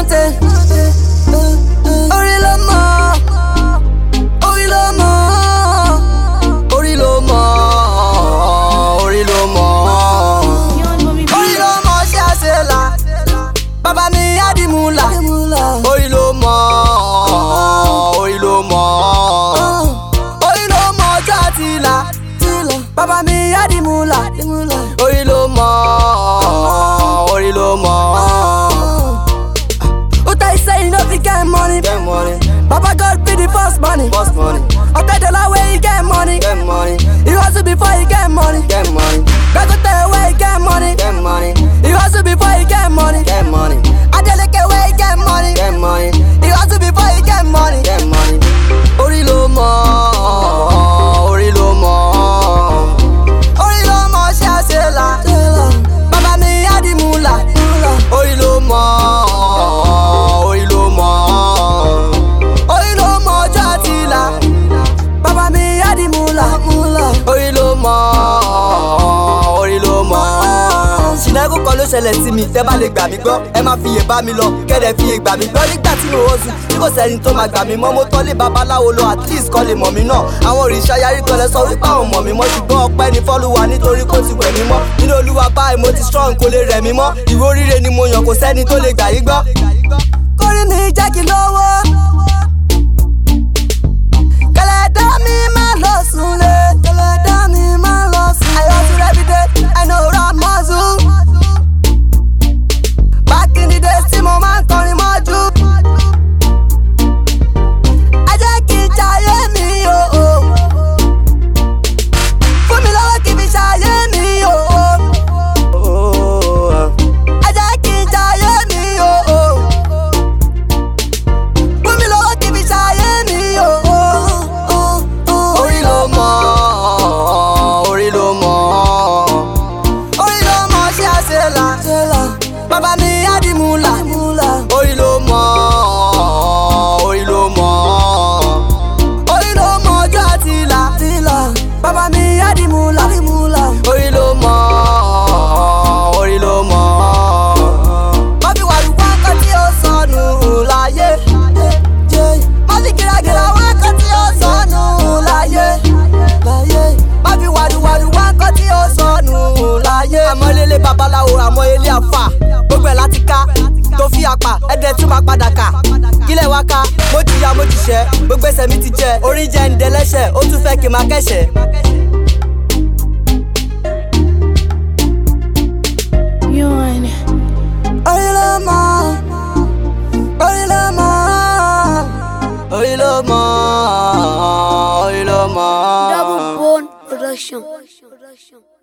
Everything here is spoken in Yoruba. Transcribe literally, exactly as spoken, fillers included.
mountain. Orí ló mọ̀, orí ló mọ̀, orí ló mọ̀, orí ló mọ̀, orí ló mọ̀ ṣe àṣelà. Bàbá mi Adimula, orí ló mọ̀, orí ló mọ̀, orí ló mọ̀ ọjọ́ àti ìlà. Bàbá mi Adimula, orí ló mọ̀, orí ló mọ̀. Who tell you say you no fit get money? Get money. Baba God be the first money. First money. I tell the lie where you get money. Get money. You hustle before you get money. Get money. God go tell you where you get money. Get money. You hustle before you get money. Get money. I tell you where you get money. Get money. You hustle before you get money. Get money. Orí ló mọ̀, orí ló mọ̀, orí ló mọ̀ ṣe àṣelà. Bàbá mi Adimula, orí ló mọ̀, orí ló mọ̀, orí ló mọ̀ ọjọ́ àti ìlà. Bàbá mi Adimula, orí ló mọ̀, orí ló mọ̀. Ṣìnàgò kan ló ṣẹlẹ̀ sí mi, tẹ́ bá lè gbà mí gbọ́, ẹ má fi iye bá mi lọ, kẹ́dẹ̀ fi iye gbà mí gbọ́. Nígbà tí mo wọ́n sùn, tí kò sẹ́ni tó máa gbà mí mọ́, mo tọ́lé babaláwo lọ, at least kọ́ lè mọ̀ mí náà. Àwọn òrìṣà yarí kan lẹ sọ wípé àwọn mọ̀ mí mọ́, ṣùgbọ́n ọpẹ́ ni fọ́lùwà nítorí kó ti wẹ̀ mí mọ́. Nínú Olúwa báyìí mo ti strong, kò lè rẹ̀ mí mọ́. Ìwé oríire ni mo yàn, kò sẹ́ni tó lè gbà yí gbọ́. Kórìí mi jẹ́ kí n lówó, kẹlẹ́dá mi máa lọ sùnlé, kẹlẹ́dá mi máa lọ sùn. I hustle every day, I know rap muscle. Back in the days tí mo máa ń kọrin mọ́jú. Ẹ jẹ́ kí n jayé mi o. Fún mi lọ́wọ́ kí n fi ṣayé mi o. Ẹ jẹ́ kí n jayé mi o. Fún mi lọ́wọ́ kí n fi ṣayé mi o. Orí ló mọ̀, orí ló mọ̀, orí ló mọ̀ ṣe àṣelà. Bàbá mi Adimula, orí ló mọ̀, orí ló mọ̀, orí ló mọ̀ ọjọ́ àti ìlà. Bàbá mi Adimula, orí ló mọ̀, orí ló mọ̀. Má fi wàlúwà kan tí ó sọnù láyé. Má fi gíragíra wá kan tí ó sọnù láyé. Má fi wàlúwàlúwà kan tí ó sọnù láyé. Àmọ́ lélẹ̀ babaláwo, àmọ́ ilé àfà, gbogbo ẹ̀ láti ká tó fi apà, ẹ̀dẹ̀ tún máa padà kà. Kílẹ̀ wá ká, mo jìyà mo jìṣẹ́, gbogbo ẹsẹ̀ mi ti jẹ, orí jẹ́ ń dẹlẹ́ṣẹ̀, ó tún fẹ́ kí n máa kẹ́ṣẹ̀. Orí ló mọ̀, orí ló mọ̀, orí ló mọ̀, orí ló mọ̀. Double Bone Production.